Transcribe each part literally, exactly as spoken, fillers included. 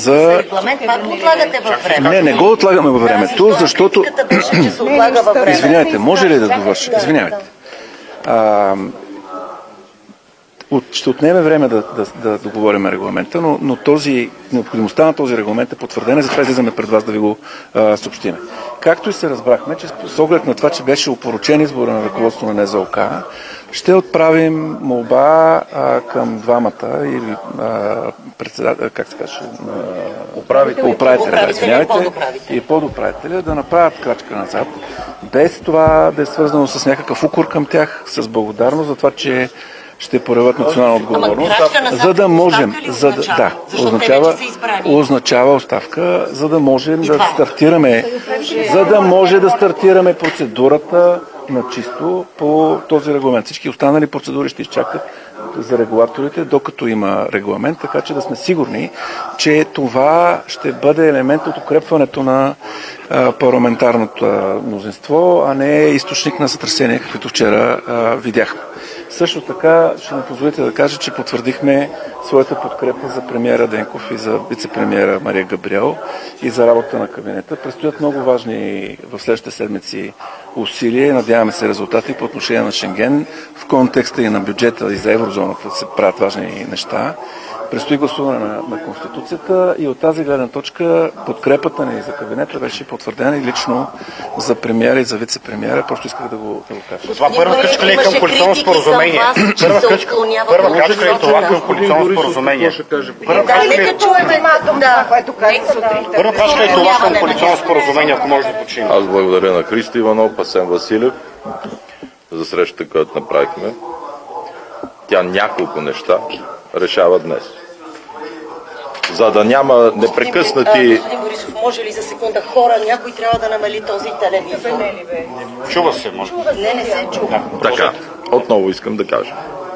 за... Регламент пак го отлагате във времето. Не, не го отлагаме във времето, защото... Извинявайте, може ли да довърша? Извинявайте. А, от, ще отнеме време да, да, да договорим регламента, но, но този, необходимостта на този регламент е потвърдена, затова излизаме пред вас да ви го а, съобщиме. Както и се разбрахме, че с оглед на това, че беше опорочен избора на ръководство на НЗОК, ще отправим молба а, към двамата или председател, как се каже, управителя, управителя, да, извинявайте, и подуправителя да направят крачка назад, без това да е свързано с някакъв укор към тях, с благодарност за това, че ще проявят национална отговорност, за да можем, за да, да, означава, означава оставка, за да можем да стартираме, за да може да стартираме процедурата на чисто по този регламент. Всички останали процедури ще изчакат за регулаторите, докато има регламент, така че да сме сигурни, че това ще бъде елемент от укрепването на а, парламентарното мнозинство, а не източник на сътресение, каквито вчера а, видяхме. Също така ще ми позволите да кажа, че потвърдихме своята подкрепа за премиера Денков и за вице-премиера Мария Габриел и за работа на кабинета. Предстоят много важни в следващите седмици усилия. Надяваме се резултати по отношение на Шенген. В контекста и на бюджета и за еврозоната се правят важни неща. Предстои гласуване на, на Конституцията и от тази гледна точка подкрепата ни за кабинета беше потвърдена и лично за премиера и за вице-премиера. Просто исках да го, да го кажа. Това първа крачка ли е към коалиционно споразумение? Първа крачка, първа крачка е това към коалиционно споразумение. Първа крачка е това към коалиционно споразумение, ако може да починем. Аз благодаря на Христо Иванов, Асен Василев за срещата, която направихме. Тя няколко неща решава днес. За да няма непрекъснати... Господин Борисов, може ли за секунда хора, някой трябва да намали този телевизор? Чува се, може. Не, не се чува. Така, отново искам да кажа.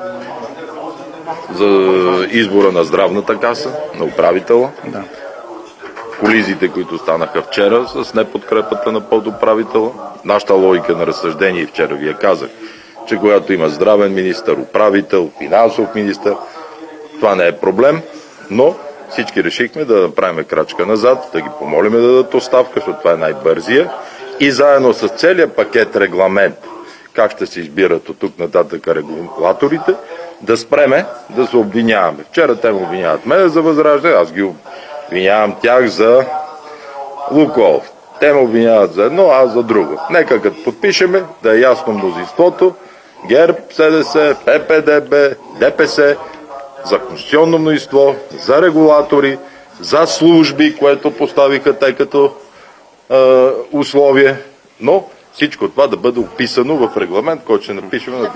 За избора на здравната каса, на управителя, да. Колизиите, които станаха вчера с неподкрепата на подуправителя, нашата логика на разсъждение, и вчера ви я казах, че когато има здравен министър, управител, финансов министър, това не е проблем, но всички решихме да направим крачка назад, да ги помолим да дадат оставка, защото това е най-бързия, и заедно с целият пакет регламент, как ще се избират от тук нататък регулаторите, да спреме да се обвиняваме. Вчера те ме обвиняват мен за Възраждане, аз ги обвинявам тях за Лукойл. Те ме обвиняват за едно, аз за друго. Нека като подпишеме, да е ясно мнозинството, ГЕРБ, СДС, ППДБ, ДПС, за конституционно мнозинство, за регулатори, за служби, което поставиха те като е, условие, но всичко това да бъде описано в регламент, който ще напишем на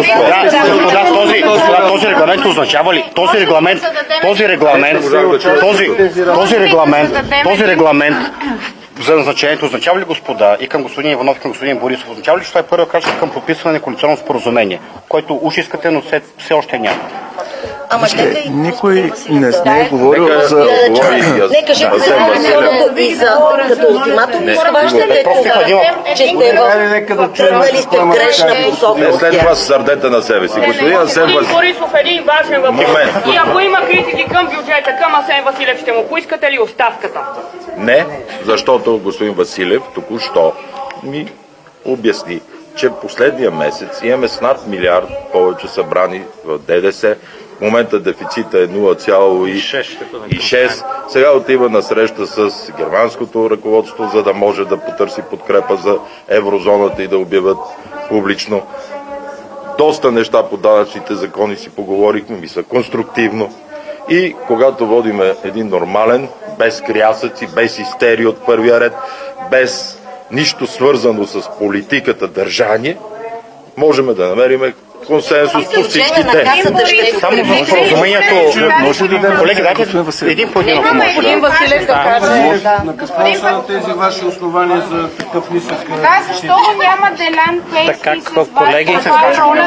този, този регламент означава ли? Този регламент, този регламент, този, този регламент, този регламент за назначението означава ли, господа, и към господин Иванов, и към господин Борисов, означава ли, че това е първа крачка към подписване на коалиционно споразумение, което уж искате, но все, все още няма? Ама Вижте, никой не сме говорил за... Не, кажете за коалиционното и за като ултиматум, схващате това, че сте тръгнали сте в грешна посока. След това се сърдете на себе си. Господин Асен Борисов, един важен въпрос. И ако има критики към бюджета, към Асен Василев, ще му поискате ли оставката? Не, защото господин Василев току-що ми обясни, че последния месец имаме с над милиард повече събрани в ДДС. В момента дефицита е нула цяло и шест. Сега отива на среща с германското ръководство, за да може да потърси подкрепа за еврозоната и да обявят публично. Доста неща по данъчните закони си поговорихме, мисля конструктивно. И когато водиме един нормален, без крясъци, без истерии от първия ред, без нищо свързано с политиката държание, можем да намерим консенсус по всички теми. Само за споразумението, колеги, дайте един по един. Господин Василев да каже. На какво са тези ваши основания за такъв нисък? Да, защото няма делен текст Така, и с колеги,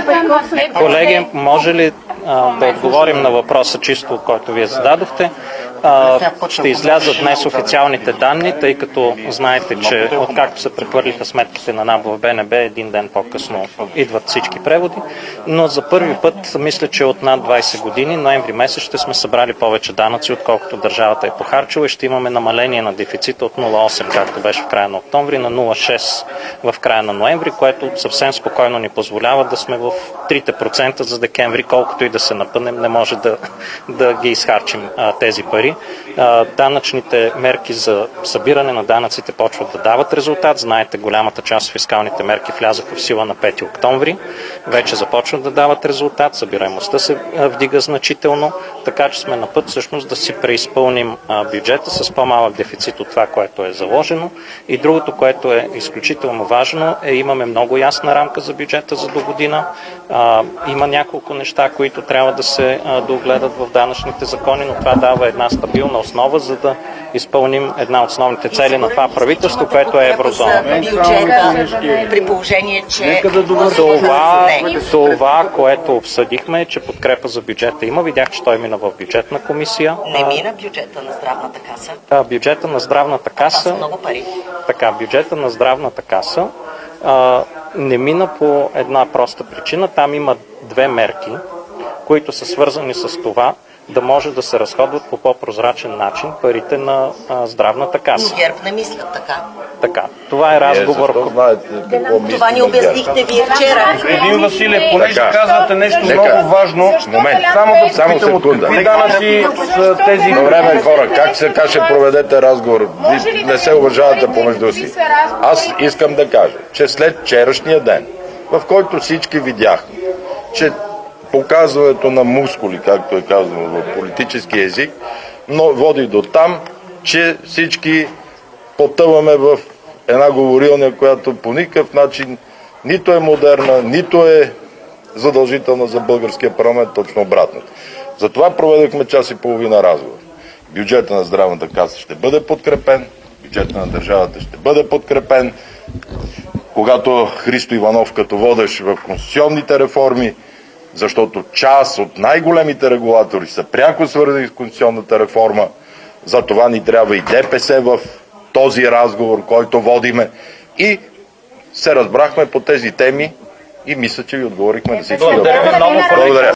колеги, може ли а, да отговорим на въпроса чисто, който вие зададохте? А, ще излязат днес официалните данни, тъй като знаете, че откакто се прехвърлиха сметките на НАБ в БНБ, един ден по-късно идват всички преводи, но за първи път, мисля, че от над двайсет години, ноември месец ще сме събрали повече данъци, отколкото държавата е похарчила и ще имаме намаление на дефицита от нула цяло осем, както беше в края на октомври, на нула цяло шест в края на ноември, което съвсем спокойно ни позволява да сме в трите процента за декември, колкото и да се напънем, не може да, да ги изхарчим а, тези пари. А, данъчните мерки за събиране на данъците почват да дават резултат. Знаете, голямата част от фискалните мерки влязаха в сила на пети октомври. Вече започват да дават резултат. Събираемостта се вдига значително, така че сме на път всъщност да си преизпълним а, бюджета с по-малък дефицит от това, което е заложено. И другото, което е изключително важно, е имаме много ясна рамка за бюджета за до година. А, има няколко неща, които трябва да се а, догледат в данъчните закони, но това дава една стабилна основа, за да изпълним една от основните цели на това правителство, което е еврозона. При положение, че това, това, което обсъдихме, е, че подкрепа за бюджета има. Видях, че той мина в бюджетна комисия. Не мина бюджета на здравната каса. А, бюджета на здравната каса. Това са много пари. Така, бюджета на здравната каса а, не мина по една проста причина. Там има две мерки, които са свързани с това да може да се разходват по по-прозрачен начин парите на а, здравната каса. Но ГЕРБ не мислят така. Така, това е разговор. Защо знаете какво мислите? Това ни обяснихте вие вчера. Господин Василев, понеже Така. казвате нещо Нека. много важно, Момент. само да Само попитам от секунда. какви данъци са тези... На време, хора, как се каже, проведете разговор? Ви не се уважавате помежду си. Аз искам да кажа, че след вчерашния ден, в който всички видяхме, че показването на мускули, както е казано в политически език, но води до там, че всички потъваме в една говорилня, която по никакъв начин нито е модерна, нито е задължителна за българския парламент, точно обратното. Затова проведохме час и половина разговор. Бюджета на здравната каса ще бъде подкрепен, бюджета на държавата ще бъде подкрепен. Когато Христо Иванов като водещ в конституционните реформи, защото част от най-големите регулатори са пряко свързани с конституционната реформа, за това ни трябва и ДПС в този разговор, който водиме, и се разбрахме по тези теми и мисля, че ви отговорихме на всички. Благодаря ви много. Благодаря.